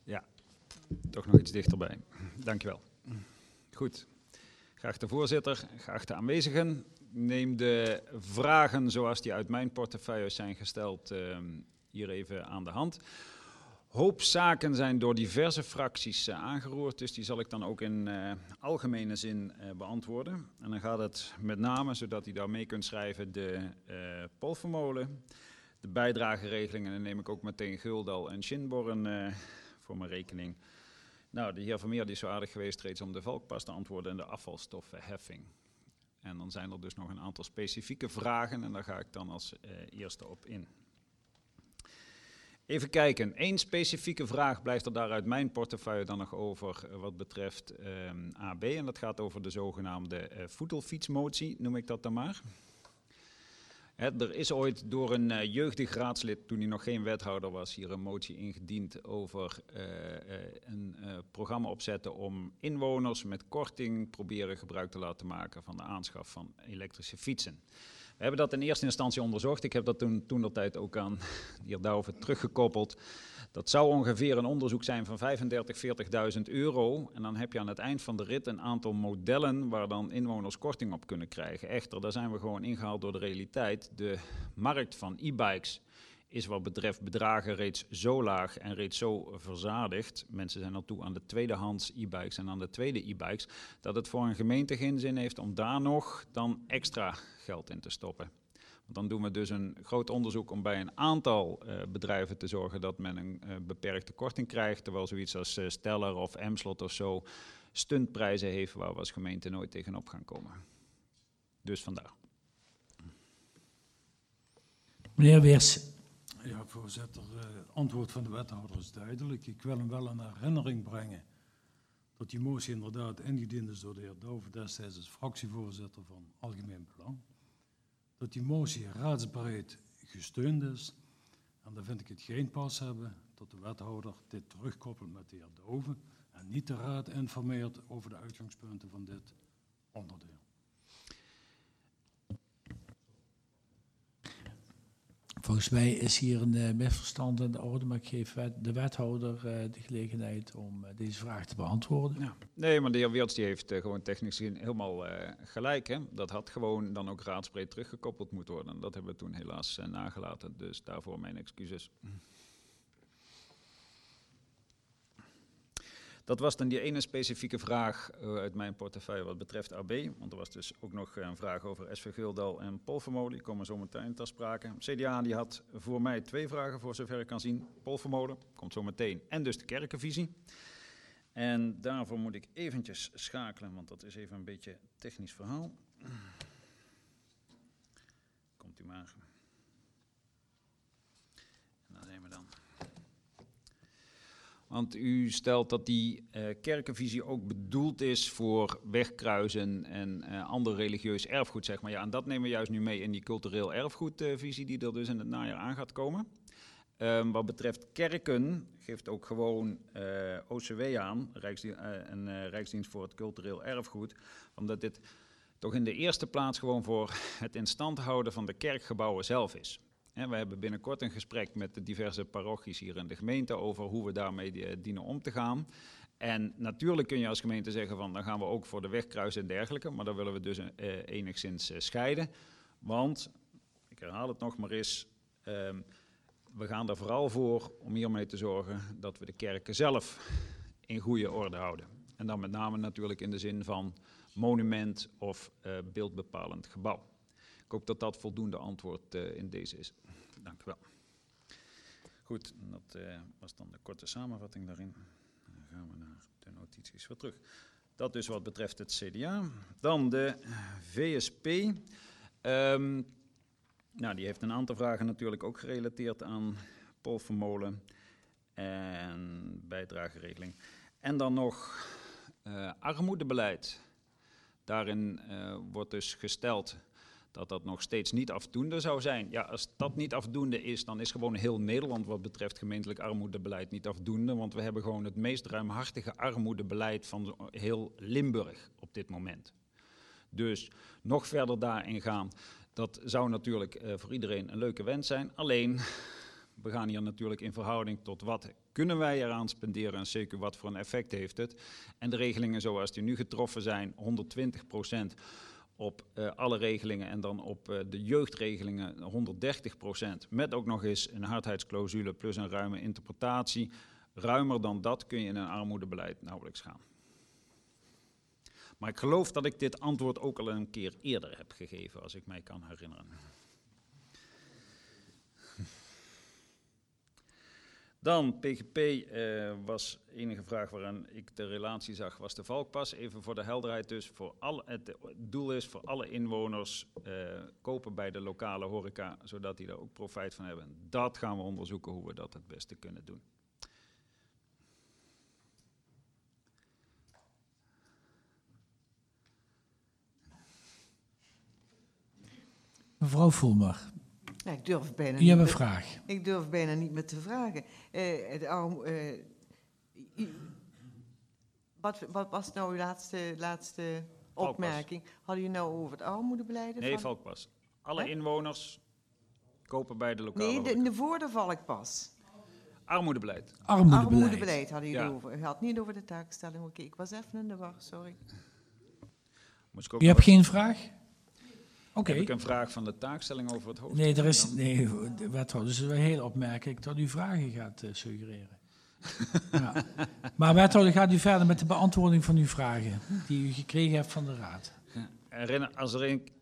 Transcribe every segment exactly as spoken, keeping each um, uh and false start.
Ja, toch nog iets dichterbij. Dankjewel. Goed. Geachte voorzitter, geachte aanwezigen, neem de vragen zoals die uit mijn portefeuille zijn gesteld uh, hier even aan de hand. Hoop zaken zijn door diverse fracties uh, aangeroerd, dus die zal ik dan ook in uh, algemene zin uh, beantwoorden. En dan gaat het met name, zodat u daar mee kunt schrijven, de uh, Polvermolen, de bijdrageregeling, en dan neem ik ook meteen Guldal en Schinborn uh, voor mijn rekening. Nou, de heer Vermeer die is zo aardig geweest reeds om de Valkpas te antwoorden en de afvalstoffenheffing. En dan zijn er dus nog een aantal specifieke vragen en daar ga ik dan als uh, eerste op in. Even kijken, één specifieke vraag blijft er daar uit mijn portefeuille dan nog over uh, wat betreft um, A B. En dat gaat over de zogenaamde uh, voetelfietsmotie, noem ik dat dan maar. He, er is ooit door een uh, jeugdig raadslid, toen hij nog geen wethouder was, hier een motie ingediend over uh, uh, een uh, programma opzetten om inwoners met korting proberen gebruik te laten maken van de aanschaf van elektrische fietsen. We hebben dat in eerste instantie onderzocht. Ik heb dat toen, toen dat tijd ook aan de heer Douwe teruggekoppeld. Dat zou ongeveer een onderzoek zijn van vijfendertig, veertigduizend euro. En dan heb je aan het eind van de rit een aantal modellen waar dan inwoners korting op kunnen krijgen. Echter, daar zijn we gewoon ingehaald door de realiteit. De markt van e-bikes is wat betreft bedragen reeds zo laag en reeds zo verzadigd. Mensen zijn al toe aan de tweedehands e-bikes en aan de tweede e-bikes. Dat het voor een gemeente geen zin heeft om daar nog dan extra geld in te stoppen. Dan doen we dus een groot onderzoek om bij een aantal uh, bedrijven te zorgen dat men een uh, beperkte korting krijgt. Terwijl zoiets als uh, Stellar of Emslot of zo stuntprijzen heeft waar we als gemeente nooit tegenop gaan komen. Dus vandaar. Meneer Weers. Ja, voorzitter, het uh, antwoord van de wethouder is duidelijk. Ik wil hem wel een herinnering brengen dat die motie inderdaad ingediend is door de heer Douwe, destijds als fractievoorzitter van Algemeen Belang. Dat die motie raadsbreed gesteund is. En dan vind ik het geen pas hebben dat de wethouder dit terugkoppelt met de heer Douwe en niet de raad informeert over de uitgangspunten van dit onderdeel. Volgens mij is hier een uh, misverstand in de orde, maar ik geef wet, de wethouder uh, de gelegenheid om uh, deze vraag te beantwoorden. Ja. Nee, maar de heer Weerts die heeft uh, gewoon technisch gezien helemaal uh, gelijk. Hè? Dat had gewoon dan ook raadsbreed teruggekoppeld moeten worden. En dat hebben we toen helaas uh, nagelaten, dus daarvoor mijn excuses. Dat was dan die ene specifieke vraag uh, uit mijn portefeuille wat betreft A B. Want er was dus ook nog een vraag over S V Guldal en Polvermolen. Die komen zo meteen ter sprake. C D A die had voor mij twee vragen voor zover ik kan zien. Polvermolen komt zo meteen. En dus de kerkenvisie. En daarvoor moet ik eventjes schakelen, want dat is even een beetje een technisch verhaal. Komt u maar. En daar zijn we dan. Want u stelt dat die uh, kerkenvisie ook bedoeld is voor wegkruisen en uh, ander religieus erfgoed, zeg maar. Ja, en dat nemen we juist nu mee in die cultureel erfgoedvisie uh, die er dus in het najaar aan gaat komen. Um, wat betreft kerken geeft ook gewoon uh, O C W aan, Rijksdien, uh, een uh, Rijksdienst voor het cultureel erfgoed, omdat dit toch in de eerste plaats gewoon voor het in stand houden van de kerkgebouwen zelf is. En we hebben binnenkort een gesprek met de diverse parochies hier in de gemeente over hoe we daarmee dienen om te gaan. En natuurlijk kun je als gemeente zeggen van dan gaan we ook voor de wegkruisen en dergelijke, maar dan willen we dus uh, enigszins uh, scheiden. Want, ik herhaal het nog maar eens, uh, we gaan er vooral voor om hiermee te zorgen dat we de kerken zelf in goede orde houden. En dan met name natuurlijk in de zin van monument of uh, beeldbepalend gebouw. Ik hoop dat dat voldoende antwoord uh, in deze is. Dank u wel. Goed, dat uh, was dan de korte samenvatting daarin. Dan gaan we naar de notities weer terug. Dat dus wat betreft het C D A. Dan de V S P. Um, nou, die heeft een aantal vragen natuurlijk ook gerelateerd aan Polvermolen en bijdrageregeling. En dan nog uh, armoedebeleid. Daarin uh, wordt dus gesteld dat dat nog steeds niet afdoende zou zijn. Ja, als dat niet afdoende is, dan is gewoon heel Nederland wat betreft gemeentelijk armoedebeleid niet afdoende. Want we hebben gewoon het meest ruimhartige armoedebeleid van heel Limburg op dit moment. Dus nog verder daarin gaan, dat zou natuurlijk uh, voor iedereen een leuke wens zijn. Alleen, we gaan hier natuurlijk in verhouding tot wat kunnen wij eraan spenderen en zeker wat voor een effect heeft het. En de regelingen zoals die nu getroffen zijn, honderdtwintig procent op uh, alle regelingen en dan op uh, de jeugdregelingen honderddertig procent. Met ook nog eens een hardheidsclausule plus een ruime interpretatie. Ruimer dan dat kun je in een armoedebeleid nauwelijks gaan. Maar ik geloof dat ik dit antwoord ook al een keer eerder heb gegeven, als ik mij kan herinneren. Dan, P G P uh, was enige vraag waaraan ik de relatie zag, was de Valkpas. Even voor de helderheid dus, voor alle, het doel is voor alle inwoners uh, kopen bij de lokale horeca, zodat die daar ook profijt van hebben. Dat gaan we onderzoeken hoe we dat het beste kunnen doen. Mevrouw Voelmer, Ja, ik durf bijna u niet hebt een meer- vraag. Ik durf bijna niet meer te vragen. Eh, het arm, eh, u- wat, wat was nou uw laatste, laatste opmerking? Hadden jullie nou over het armoedebeleid? Nee, van- Valkpas. Alle Hè? inwoners kopen bij de lokale Nee, de, horeca. de voor de valkpas. Armoedebeleid. Armoedebeleid. Armoedebeleid hadden jullie Ja. over. U had niet over de taakstelling. Oké, ik was even in de war, sorry. Moest ik ook U nog hebt eens- geen vraag? Oké. Heb ik een vraag van de taakstelling over het hoofd? Nee, er is, Dan- nee, de wethouder, dus het is wel heel opmerkelijk dat u vragen gaat uh, suggereren. Ja. Maar wethouder, gaat u verder met de beantwoording van uw vragen die u gekregen hebt van de raad. Herinner, als er een...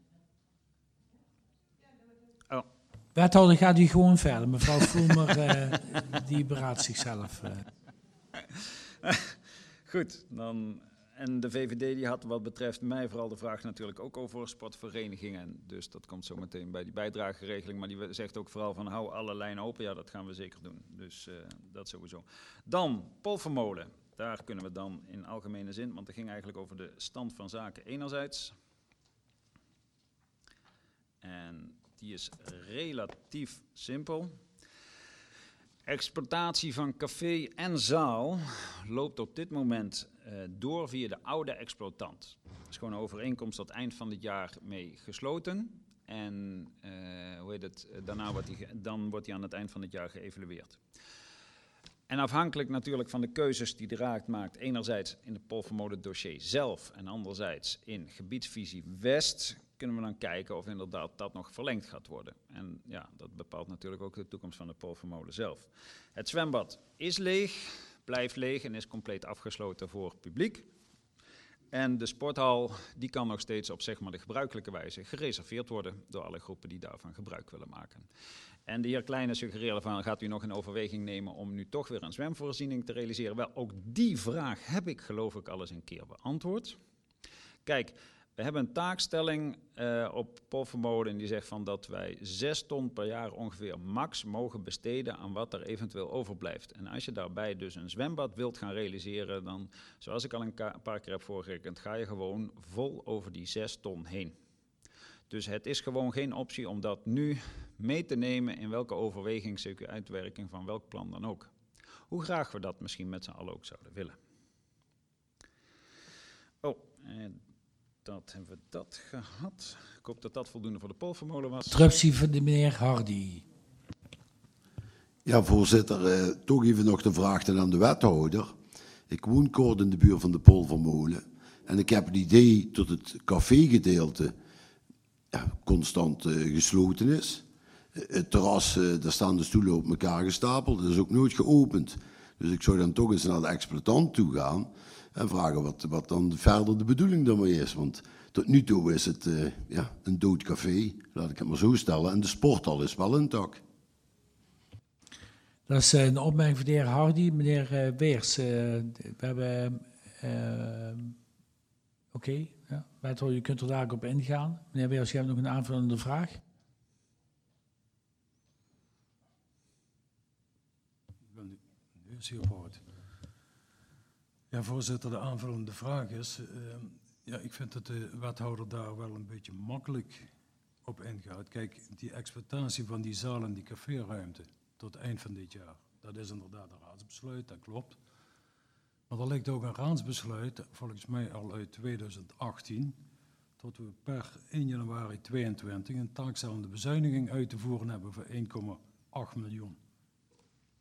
Oh, Wethouder, gaat u gewoon verder. Mevrouw Voelmer, uh, die beraadt zichzelf. Uh. goed, dan... En de V V D die had wat betreft mij vooral de vraag natuurlijk ook over sportverenigingen. Dus dat komt zo meteen bij die bijdrageregeling. Maar die zegt ook vooral van hou alle lijnen open. Ja, dat gaan we zeker doen. Dus uh, dat sowieso. Dan Polvermolen. Daar kunnen we dan in algemene zin, want het ging eigenlijk over de stand van zaken enerzijds. En die is relatief simpel. Exploitatie van café en zaal loopt op dit moment uh, door via de oude exploitant. Dat is gewoon een overeenkomst tot eind van dit jaar mee gesloten. En uh, hoe heet het, daarna wordt die, dan wordt die aan het eind van het jaar geëvalueerd. En afhankelijk natuurlijk van de keuzes die de Raad maakt, enerzijds in het Polvermolen dossier zelf en anderzijds in gebiedsvisie West, kunnen we dan kijken of inderdaad dat nog verlengd gaat worden. En ja, dat bepaalt natuurlijk ook de toekomst van de Polvermolen zelf. Het zwembad is leeg, blijft leeg en is compleet afgesloten voor publiek. En de sporthal, die kan nog steeds op zeg maar de gebruikelijke wijze gereserveerd worden door alle groepen die daarvan gebruik willen maken. En de heer Kleine suggereerde van, gaat u nog in overweging nemen om nu toch weer een zwemvoorziening te realiseren? Wel, ook die vraag heb ik geloof ik al eens een keer beantwoord. Kijk, we hebben een taakstelling uh, op Polvermolen die zegt van dat wij zes ton per jaar ongeveer max mogen besteden aan wat er eventueel overblijft. En als je daarbij dus een zwembad wilt gaan realiseren, dan, zoals ik al een paar keer heb voorgerekend, ga je gewoon vol over die zes ton heen. Dus het is gewoon geen optie om dat nu mee te nemen in welke overweging, C Q-uitwerking van welk plan dan ook. Hoe graag we dat misschien met z'n allen ook zouden willen. Oh, en dat hebben we dat gehad. Ik hoop dat dat voldoende voor de Polvermolen was. Interruptie van de meneer Hardy. Ja, voorzitter, eh, toch even nog de vraag aan de wethouder. Ik woon kort in de buurt van de Polvermolen. En ik heb het idee dat het cafégedeelte ja, constant uh, gesloten is. Uh, het terras, uh, daar staan de stoelen op elkaar gestapeld. Dat is ook nooit geopend. Dus ik zou dan toch eens naar de exploitant toe gaan en vragen wat, wat dan verder de bedoeling daarmee is. Want tot nu toe is het uh, ja, een dood café, laat ik het maar zo stellen. En de sporthal is wel intact. Dat is uh, een opmerking van de heer Hardy. Meneer uh, Weers, uh, we hebben... Uh, Oké, okay, ja. Wethouder, je kunt er daar ook op ingaan. Meneer Weers, jij hebt nog een aanvullende vraag? Ik ben nu, nu is hij op orde. Ja, voorzitter, de aanvullende vraag is... Uh, ja, ik vind dat de wethouder daar wel een beetje makkelijk op ingaat. Kijk, die exploitatie van die zaal en die caféruimte tot eind van dit jaar, dat is inderdaad een raadsbesluit, dat klopt. Maar er ligt ook een raadsbesluit, volgens mij al uit tweeduizend achttien, dat we per één januari tweeëntwintig een taakstellende bezuiniging uit te voeren hebben voor één komma acht miljoen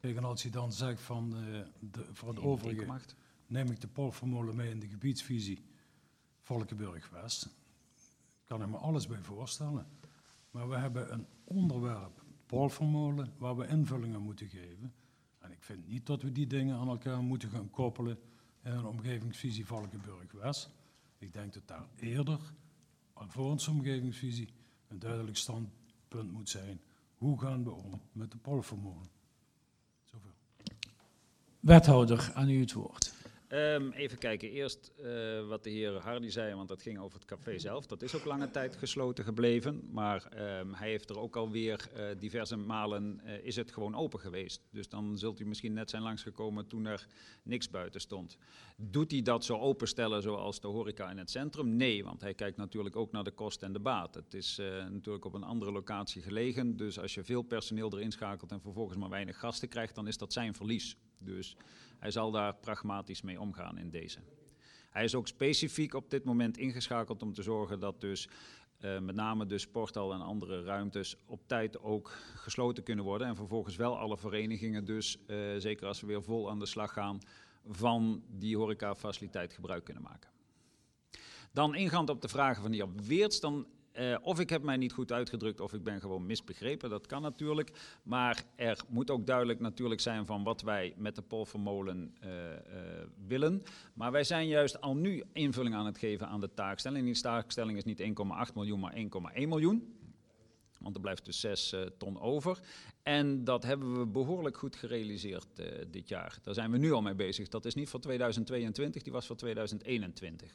Kijk, en als je dan zegt van uh, de, voor het één komma overige acht. neem ik de Polvermolen mee in de gebiedsvisie Valkenburg-West, kan ik me alles bij voorstellen. Maar we hebben een onderwerp, Polvermolen, waar we invullingen moeten geven. En ik vind niet dat we die dingen aan elkaar moeten gaan koppelen in een omgevingsvisie Valkenburg-West. Ik denk dat daar eerder, voor onze omgevingsvisie, een duidelijk standpunt moet zijn. Hoe gaan we om met de Polvermolen? Zoveel. Wethouder, aan u het woord. Um, even kijken, eerst uh, wat de heer Hardy zei, want dat ging over het café zelf. Dat is ook lange tijd gesloten gebleven, maar um, hij heeft er ook alweer uh, diverse malen uh, is het gewoon open geweest. Dus dan zult u misschien net zijn langsgekomen toen er niks buiten stond. Doet hij dat zo openstellen zoals de horeca in het centrum? Nee, want hij kijkt natuurlijk ook naar de kost en de baat. Het is uh, natuurlijk op een andere locatie gelegen, dus als je veel personeel erin schakelt en vervolgens maar weinig gasten krijgt, dan is dat zijn verlies. Dus hij zal daar pragmatisch mee omgaan in deze. Hij is ook specifiek op dit moment ingeschakeld om te zorgen dat dus uh, met name de sporthal en andere ruimtes op tijd ook gesloten kunnen worden. En vervolgens wel alle verenigingen dus, uh, zeker als we weer vol aan de slag gaan, van die horecafaciliteit gebruik kunnen maken. Dan ingaand op de vragen van de heer Weerts, dan Uh, of ik heb mij niet goed uitgedrukt of ik ben gewoon misbegrepen, dat kan natuurlijk. Maar er moet ook duidelijk natuurlijk zijn van wat wij met de Polvermolen uh, uh, willen. Maar wij zijn juist al nu invulling aan het geven aan de taakstelling. Die taakstelling is niet één komma acht miljoen, maar één komma één miljoen. Want er blijft dus zes uh, ton over. En dat hebben we behoorlijk goed gerealiseerd uh, dit jaar. Daar zijn we nu al mee bezig. Dat is niet voor tweeduizend tweeëntwintig, die was voor tweeduizend eenentwintig.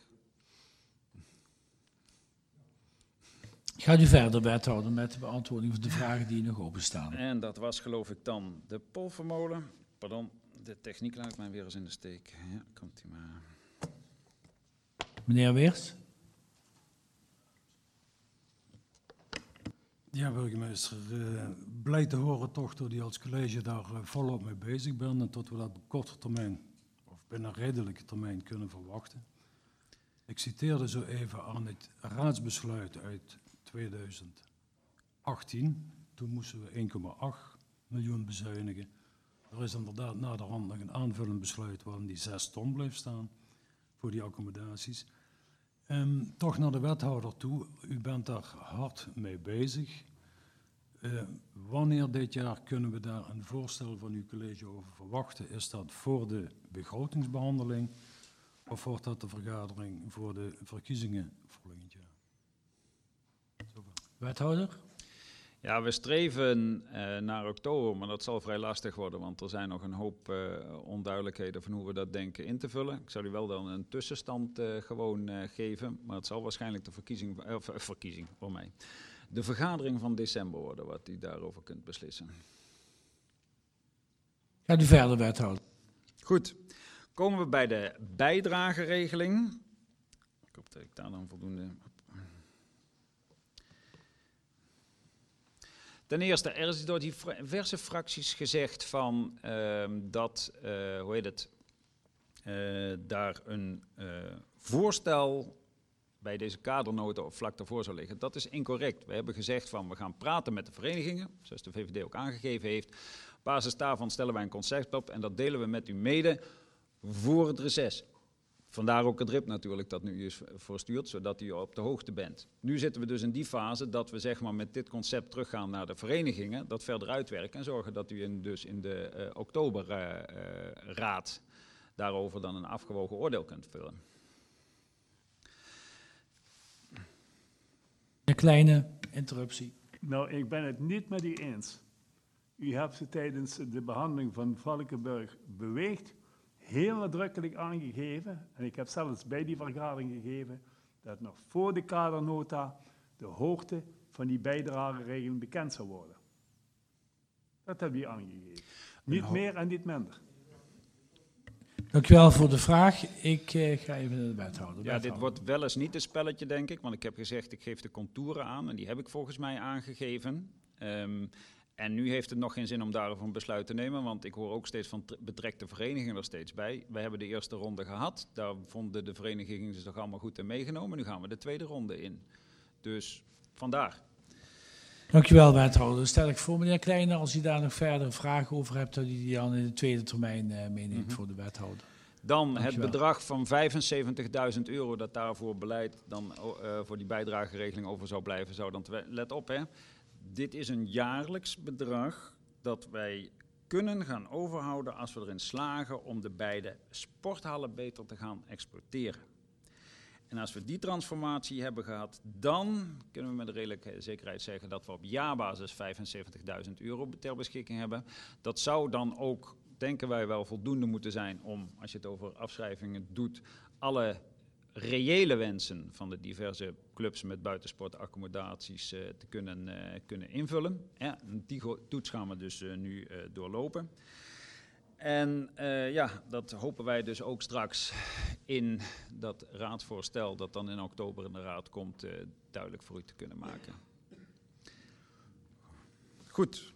Gaat u verder, wethouder, met de beantwoording van de vragen die nog openstaan. En dat was geloof ik dan de Polvermolen. Pardon, de techniek laat ik mij weer eens in de steek. Ja, komt u maar. Meneer Weerts. Ja, burgemeester, uh, blij te horen toch dat u als college daar uh, volop mee bezig bent en dat we dat op korte termijn, of binnen redelijke termijn, kunnen verwachten. Ik citeerde zo even aan het raadsbesluit uit tweeduizend achttien. Toen moesten we één komma acht miljoen bezuinigen. Er is inderdaad naderhand nog een aanvullend besluit waarin die zes ton bleef staan voor die accommodaties. Um, toch naar de wethouder toe, u bent daar hard mee bezig. Uh, wanneer dit jaar kunnen we daar een voorstel van uw college over verwachten? Is dat voor de begrotingsbehandeling of wordt dat de vergadering voor de verkiezingen volgend jaar? Zoveel. Wethouder. Ja, we streven uh, naar oktober, maar dat zal vrij lastig worden, want er zijn nog een hoop uh, onduidelijkheden van hoe we dat denken in te vullen. Ik zal u wel dan een tussenstand uh, gewoon uh, geven, maar het zal waarschijnlijk de verkiezing, uh, verkiezing voor mij, de vergadering van december worden, wat u daarover kunt beslissen. Gaat u verder, wethouder. Goed, komen we bij de bijdrageregeling. Ik hoop dat ik daar dan voldoende... Ten eerste, er is door diverse fracties gezegd van uh, dat, uh, hoe heet het, uh, daar een uh, voorstel bij deze kadernota of vlak daarvoor zou liggen. Dat is incorrect. We hebben gezegd van we gaan praten met de verenigingen, zoals de V V D ook aangegeven heeft. Op basis daarvan stellen wij een concept op en dat delen we met u mede voor het reces. Vandaar ook het R I P natuurlijk dat nu is voorstuurt, zodat u op de hoogte bent. Nu zitten we dus in die fase dat we zeg maar, met dit concept teruggaan naar de verenigingen, dat verder uitwerken en zorgen dat u in, dus in de uh, oktoberraad uh, uh, daarover dan een afgewogen oordeel kunt vullen. Een kleine interruptie. Nou, ik ben het niet met u eens. U hebt ze tijdens de behandeling van Valkenburg beweegd heel nadrukkelijk aangegeven, en ik heb zelfs bij die vergadering gegeven, dat nog voor de kadernota de hoogte van die bijdrageregeling bekend zou worden. Dat heb je aangegeven. Niet meer en niet minder. Dank u wel voor de vraag. Ik uh, ga even naar de wethouder. Ja, dit wordt wel eens niet een spelletje, denk ik, want ik heb gezegd, ik geef de contouren aan, en die heb ik volgens mij aangegeven. Um, En nu heeft het nog geen zin om daarover een besluit te nemen, want ik hoor ook steeds van betrekte verenigingen er steeds bij. Wij hebben de eerste ronde gehad, daar vonden de verenigingen zich toch allemaal goed in meegenomen. Nu gaan we de tweede ronde in. Dus vandaar. Dankjewel, wethouder. Dan stel ik voor, meneer Kleine, als u daar nog verdere vragen over hebt, dat u die dan in de tweede termijn uh, meeneemt mm-hmm. voor de wethouder. Dan Dankjewel. Het bedrag van vijfenzeventigduizend euro dat daarvoor beleid dan uh, voor die bijdrageregeling over zou blijven, zou dan, te, let op hè, dit is een jaarlijks bedrag dat wij kunnen gaan overhouden als we erin slagen om de beide sporthallen beter te gaan exploiteren. En als we die transformatie hebben gehad, dan kunnen we met redelijke zekerheid zeggen dat we op jaarbasis vijfenzeventigduizend euro ter beschikking hebben. Dat zou dan ook, denken wij, wel voldoende moeten zijn om, als je het over afschrijvingen doet, alle reële wensen van de diverse clubs met buitensportaccommodaties uh, te kunnen, uh, kunnen invullen. Ja, die toets gaan we dus uh, nu uh, doorlopen. En uh, ja, dat hopen wij dus ook straks in dat raadsvoorstel dat dan in oktober in de raad komt, uh, duidelijk voor u te kunnen maken. Goed.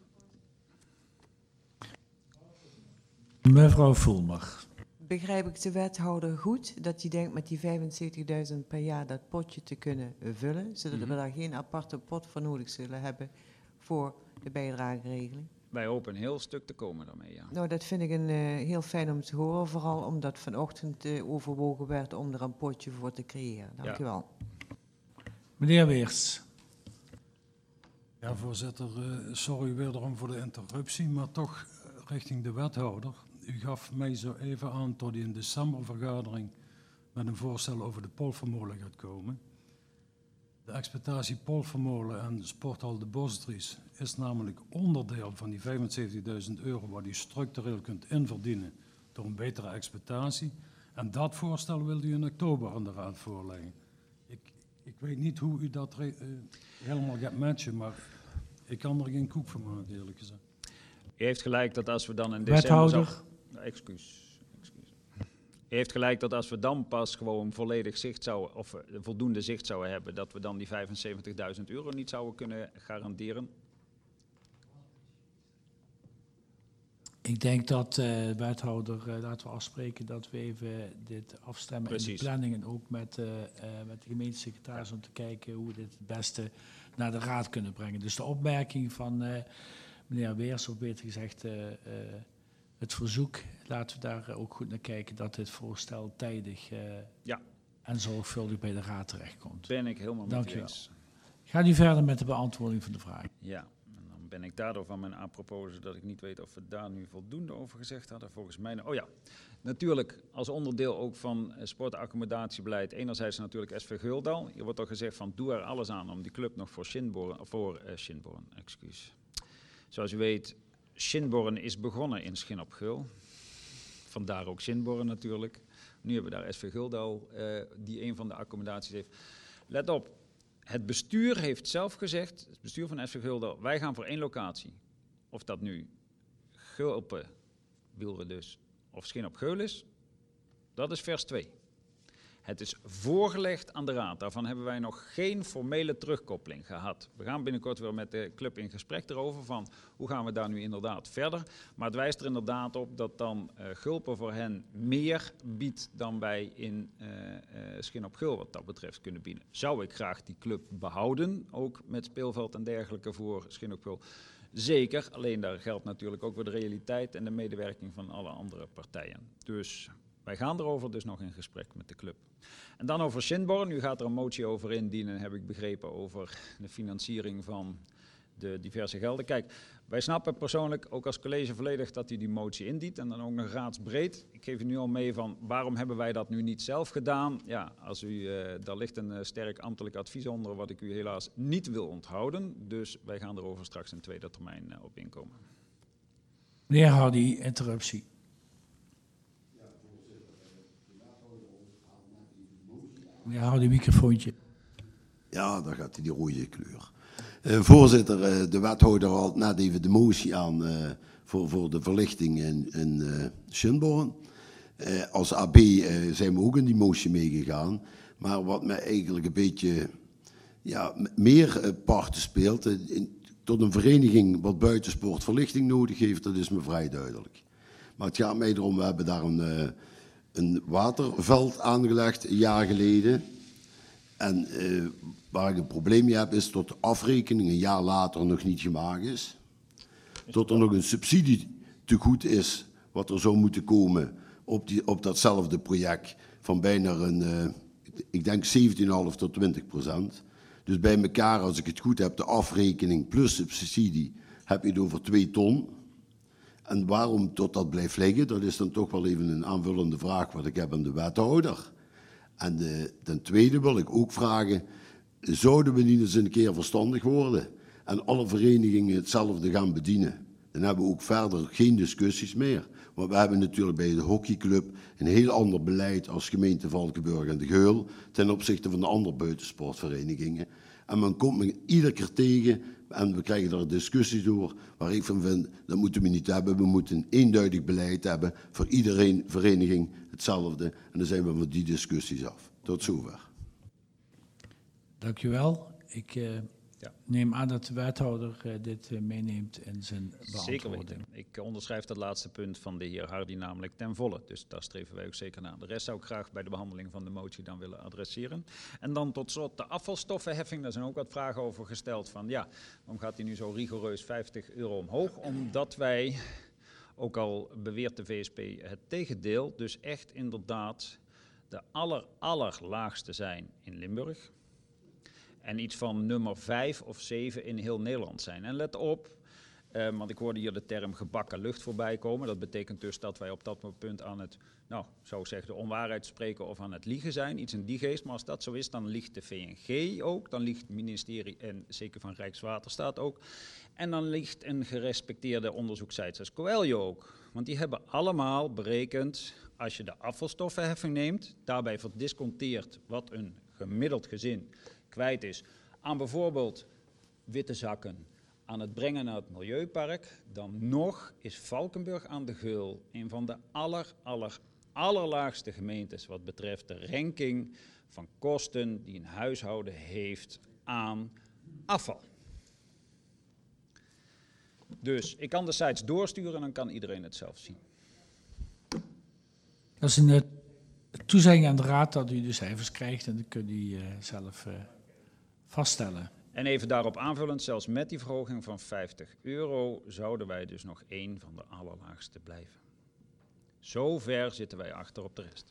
Mevrouw Voelmer. Begrijp ik de wethouder goed dat hij denkt met die vijfenzeventigduizend per jaar dat potje te kunnen vullen, zodat mm-hmm. we daar geen aparte pot voor nodig zullen hebben voor de bijdrageregeling? Wij hopen een heel stuk te komen daarmee, ja. Nou, dat vind ik een, uh, heel fijn om te horen, vooral omdat vanochtend uh, overwogen werd om er een potje voor te creëren. Dank ja. u wel. Meneer Weers. Ja, voorzitter, uh, sorry wederom voor de interruptie, maar toch uh, richting de wethouder. U gaf mij zo even aan tot u in de decembervergadering met een voorstel over de Polvermolen gaat komen. De exploitatie Polvermolen en sporthal de Bosdries is namelijk onderdeel van die vijfenzeventigduizend euro waar u structureel kunt inverdienen door een betere exploitatie. En dat voorstel wilde u in oktober aan de raad voorleggen. Ik, ik weet niet hoe u dat re- uh, helemaal gaat matchen, maar ik kan er geen koek van maken, eerlijk gezegd. U heeft gelijk dat als we dan in december... Wethouder. Zou... Excuus. Excuus. U heeft gelijk dat als we dan pas gewoon volledig zicht zouden, of uh, voldoende zicht zouden hebben, dat we dan die vijfenzeventigduizend euro niet zouden kunnen garanderen. Ik denk dat, uh, wethouder, uh, laten we afspreken dat we even dit afstemmen Precies. in de planning en ook met, uh, uh, met de gemeentesecretaris om te kijken hoe we dit het beste naar de raad kunnen brengen. Dus de opmerking van uh, meneer Weers, of beter gezegd uh, uh, het verzoek, laten we daar ook goed naar kijken dat dit voorstel tijdig uh, ja. en zorgvuldig bij de raad terechtkomt. Ben ik helemaal met u eens. Gaat u verder met de beantwoording van de vraag? Ja. Ben ik daardoor van mijn apropos dat ik niet weet of we daar nu voldoende over gezegd hadden. Volgens mij, oh ja, natuurlijk als onderdeel ook van uh, sportaccommodatierbeleid. Enerzijds natuurlijk S V Geldal. Hier wordt al gezegd van doe er alles aan om die club nog voor Shinborn, voor uh, Shinborn, excuus. Zoals u weet, Shinborn is begonnen in Schin op Geul. Vandaar ook Shinborn natuurlijk. Nu hebben we daar S V Geldal uh, die een van de accommodaties heeft. Let op. Het bestuur heeft zelf gezegd, het bestuur van S V Geldal, wij gaan voor één locatie. Of dat nu Gulpen, Wielren dus, of Schin op Geul is, dat is vers twee. Het is voorgelegd aan de raad. Daarvan hebben wij nog geen formele terugkoppeling gehad. We gaan binnenkort weer met de club in gesprek erover van hoe gaan we daar nu inderdaad verder. Maar het wijst er inderdaad op dat dan uh, Gulpen voor hen meer biedt dan wij in uh, uh, Schin op Geul wat dat betreft kunnen bieden. Zou ik graag die club behouden, ook met speelveld en dergelijke voor Schin op Geul? Zeker, alleen daar geldt natuurlijk ook weer de realiteit en de medewerking van alle andere partijen. Dus wij gaan erover dus nog in gesprek met de club. En dan over Shinborn. U gaat er een motie over indienen, heb ik begrepen, over de financiering van de diverse gelden. Kijk, wij snappen persoonlijk, ook als college volledig, dat u die motie indient. En dan ook nog raadsbreed. Ik geef u nu al mee van, waarom hebben wij dat nu niet zelf gedaan? Ja, als u, uh, daar ligt een uh, sterk ambtelijk advies onder, wat ik u helaas niet wil onthouden. Dus wij gaan erover straks in tweede termijn uh, op inkomen. Meneer Hardy, interruptie. Ja, hou die microfoontje. Ja, daar gaat hij die rode kleur. Uh, voorzitter, uh, de wethouder haalt net even de motie aan uh, voor, voor de verlichting in, in uh, Shinborn. Uh, als A B uh, zijn we ook in die motie meegegaan. Maar wat mij eigenlijk een beetje ja, meer uh, parten speelt, uh, in, tot een vereniging wat buitensport verlichting nodig heeft, dat is me vrij duidelijk. Maar het gaat mij erom, we hebben daar een... Uh, een waterveld aangelegd een jaar geleden. En uh, waar ik een probleem mee heb, is dat de afrekening een jaar later nog niet gemaakt is. Dat er nog een subsidie te goed is, wat er zou moeten komen op, die, op datzelfde project, van bijna een, uh, ik denk zeventien komma vijf tot twintig procent. Dus bij elkaar, als ik het goed heb, de afrekening plus subsidie, heb je het over twee ton. En waarom tot dat blijft liggen, dat is dan toch wel even een aanvullende vraag wat ik heb aan de wethouder. En de, ten tweede wil ik ook vragen, zouden we niet eens een keer verstandig worden en alle verenigingen hetzelfde gaan bedienen? Dan hebben we ook verder geen discussies meer. Want we hebben natuurlijk bij de hockeyclub een heel ander beleid als gemeente Valkenburg en de Geul ten opzichte van de andere buitensportverenigingen. En men komt me iedere keer tegen en we krijgen er discussies door waar ik van vind, dat moeten we niet hebben. We moeten een eenduidig beleid hebben, voor iedereen vereniging hetzelfde. En dan zijn we van die discussies af. Tot zover. Dank u wel. Ik uh, ja. neem aan dat de wethouder uh, dit uh, meeneemt in zijn beantwoording. Zeker weten. Ik onderschrijf dat laatste punt van de heer Hardy namelijk ten volle. Dus daar streven wij ook zeker naar. De rest zou ik graag bij de behandeling van de motie dan willen adresseren. En dan tot slot de afvalstoffenheffing. Daar zijn ook wat vragen over gesteld van ja, waarom gaat die nu zo rigoureus vijftig euro omhoog? Omdat wij, ook al beweert de V S P het tegendeel, dus echt inderdaad de aller, allerlaagste zijn in Limburg. En iets van nummer vijf of zeven in heel Nederland zijn. En let op, eh, want ik hoorde hier de term gebakken lucht voorbij komen. Dat betekent dus dat wij op dat punt aan het, nou, zou ik zeggen, de onwaarheid spreken of aan het liegen zijn. Iets in die geest. Maar als dat zo is, dan liegt de V N G ook. Dan liegt het ministerie en zeker van Rijkswaterstaat ook. En dan liegt een gerespecteerde onderzoeksite als Coelho ook. Want die hebben allemaal berekend, als je de afvalstoffenheffing neemt, daarbij verdisconteert wat een gemiddeld gezin kwijt is aan bijvoorbeeld witte zakken, aan het brengen naar het milieupark, dan nog is Valkenburg aan de Geul een van de aller, aller, allerlaagste gemeentes wat betreft de ranking van kosten die een huishouden heeft aan afval. Dus ik kan de sites doorsturen en dan kan iedereen het zelf zien. Dat is een uh, toezegging aan de raad dat u de cijfers krijgt en dan kunt u uh, zelf uh, vaststellen. En even daarop aanvullend, zelfs met die verhoging van vijftig euro zouden wij dus nog één van de allerlaagste blijven. Zo ver zitten wij achter op de rest.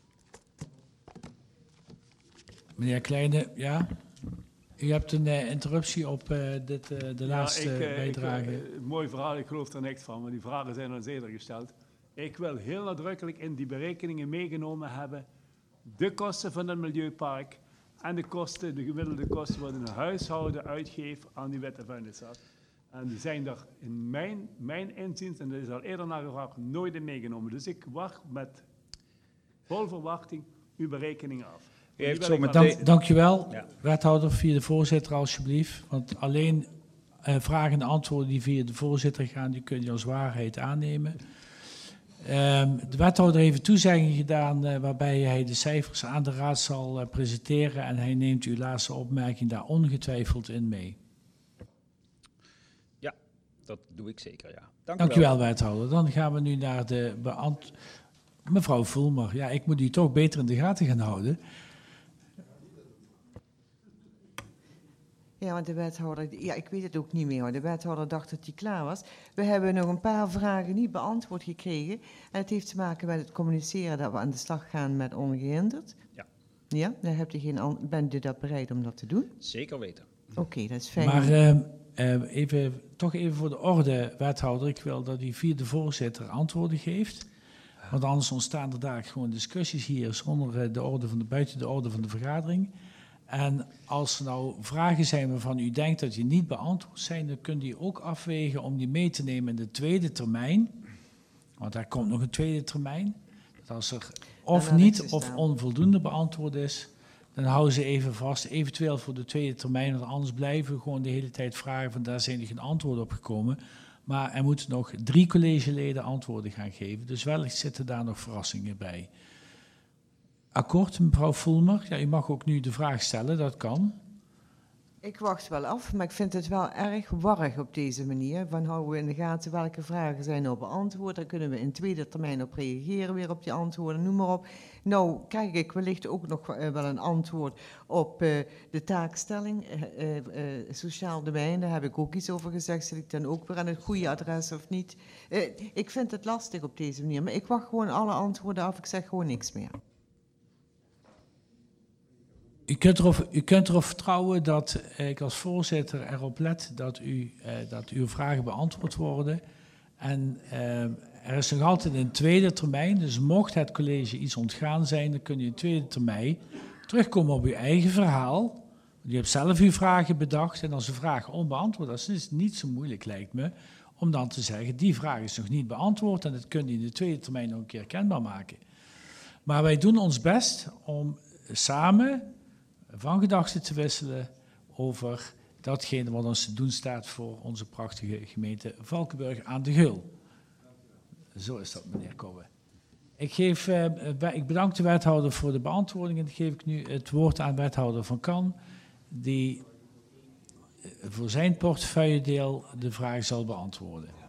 Meneer Kleine, ja? U hebt een uh, interruptie op uh, dit, uh, de ja, laatste ik, uh, bijdrage. Ik, uh, mooi verhaal, ik geloof er niks van, maar die vragen zijn al eens eerder gesteld. Ik wil heel nadrukkelijk in die berekeningen meegenomen hebben de kosten van het milieupark en de kosten, de gemiddelde kosten wat een huishouden uitgeeft aan die witte vuilniszak. En die zijn er in mijn, mijn inziens, en dat is al eerder naar gevraagd, nooit in meegenomen. Dus ik wacht met vol verwachting uw berekeningen af. U heeft zo met Dank, dank je wel, ja. Wethouder, via de voorzitter alsjeblieft. Want alleen uh, vragen en antwoorden die via de voorzitter gaan, die kun je als waarheid aannemen. Um, de wethouder heeft een toezegging gedaan uh, waarbij hij de cijfers aan de raad zal uh, presenteren en hij neemt uw laatste opmerking daar ongetwijfeld in mee. Ja, dat doe ik zeker, ja. Dank, Dank u wel. u wel, wethouder. Dan gaan we nu naar de beantwoording. Mevrouw Voelmer, ja, ik moet u toch beter in de gaten gaan houden. Ja, want de wethouder, ja, ik weet het ook niet meer hoor. De wethouder dacht dat hij klaar was. We hebben nog een paar vragen niet beantwoord gekregen. En het heeft te maken met het communiceren dat we aan de slag gaan met ongehinderd. Ja. Ja, daar hebt u geen, bent u dat bereid om dat te doen? Zeker weten. Oké, okay, dat is fijn. Maar uh, uh, even, toch even voor de orde, wethouder. Ik wil dat u via de voorzitter antwoorden geeft. Want anders ontstaan er daar gewoon discussies hier zonder de orde van de, buiten de orde van de vergadering. En als er nou vragen zijn waarvan u denkt dat die niet beantwoord zijn, dan kunt u ook afwegen om die mee te nemen in de tweede termijn. Want daar komt nog een tweede termijn. Dat als er of niet of onvoldoende beantwoord is, dan houden ze even vast, eventueel voor de tweede termijn. Want anders blijven we gewoon de hele tijd vragen van daar zijn er geen antwoorden op gekomen. Maar er moeten nog drie collegeleden antwoorden gaan geven. Dus wellicht zitten daar nog verrassingen bij. Akkoord, mevrouw Voelmer. Ja, u mag ook nu de vraag stellen, dat kan. Ik wacht wel af, maar ik vind het wel erg warrig op deze manier. Van houden we in de gaten welke vragen zijn nou beantwoord. Dan kunnen we in tweede termijn op reageren, weer op die antwoorden, noem maar op. Nou, krijg ik wellicht ook nog uh, wel een antwoord op uh, de taakstelling. Uh, uh, uh, sociaal domein, daar heb ik ook iets over gezegd. Zit ik dan ook weer aan het goede adres of niet? Uh, ik vind het lastig op deze manier, maar ik wacht gewoon alle antwoorden af. Ik zeg gewoon niks meer. U kunt, erop, u kunt erop vertrouwen dat ik als voorzitter erop let dat, u, eh, dat uw vragen beantwoord worden. En eh, er is nog altijd een tweede termijn, dus mocht het college iets ontgaan zijn, dan kunt u in tweede termijn terugkomen op uw eigen verhaal. U hebt zelf uw vragen bedacht en als een vraag onbeantwoord is, is het niet zo moeilijk, lijkt me, om dan te zeggen, die vraag is nog niet beantwoord en dat kunt u in de tweede termijn nog een keer kenbaar maken. Maar wij doen ons best om samen van gedachten te wisselen over datgene wat ons te doen staat voor onze prachtige gemeente Valkenburg aan de Geul. Zo is dat, meneer Kouwen. Ik, geef, uh, ik bedank de wethouder voor de beantwoording en dan geef ik nu het woord aan wethouder Van Kan, die voor zijn portefeuilledeel de vraag zal beantwoorden.